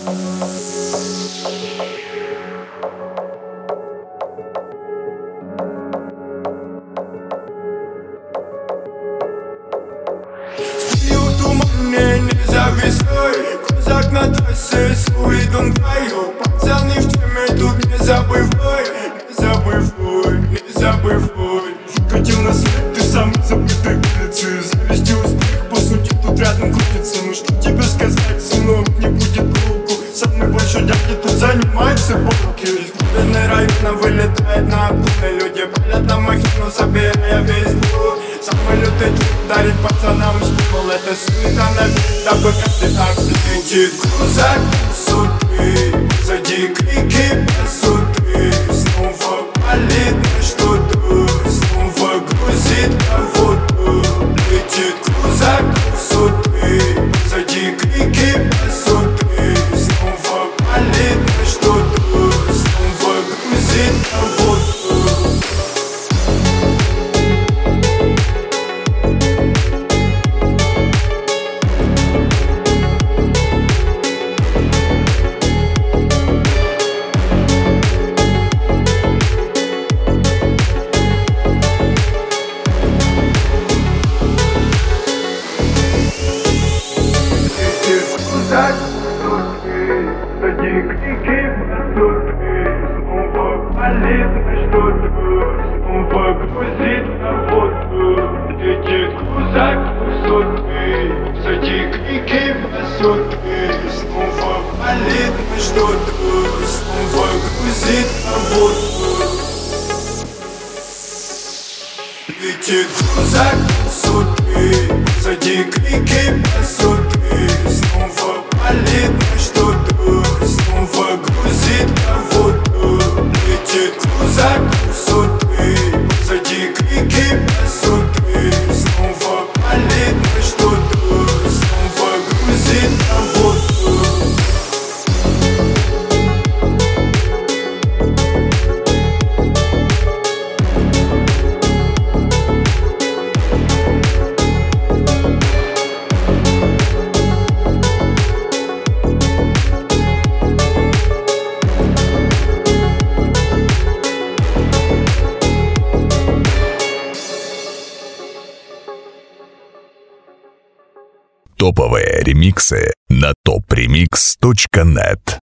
Крузак на трассе с видом вдвоем. Пацаны в теме, тут не забывай, не забывай, не забывай. Выкатил на свет, ты самый забытый улицы. Завести успех, по сути, тут рядом крутится. Ну что тебе сказать, сынок, не будет толку. Самый большой дядя тут занимается полки. Из глубины района вылетает на обгоны. Люди палят на махину, собирая весь двор. Самый лютый трюк дарит пацанам стимул. Это суета на вид, дабы каждый акс летит. Крузак суты, сзади крики посуды. Снова палит на что-то, снова грузит кого-то. Летит крузак суты, сзади крики посуды. Снова палит на что-то, снова грузит кого-то. Сзади крики посуды. Снова палит на что-то, снова грузит кого-то. Летит крузак суты, сзади крики посуды. Снова палит на что-то, снова грузит кого-то. Летит крузак суты, сзади крики посуды. Снова палит на что-то, снова грузит кого-то. Летит крузак суты, сзади крики посуды. Снова палит на что-то, снова грузит кого-то. Топовые ремиксы на topremix.net.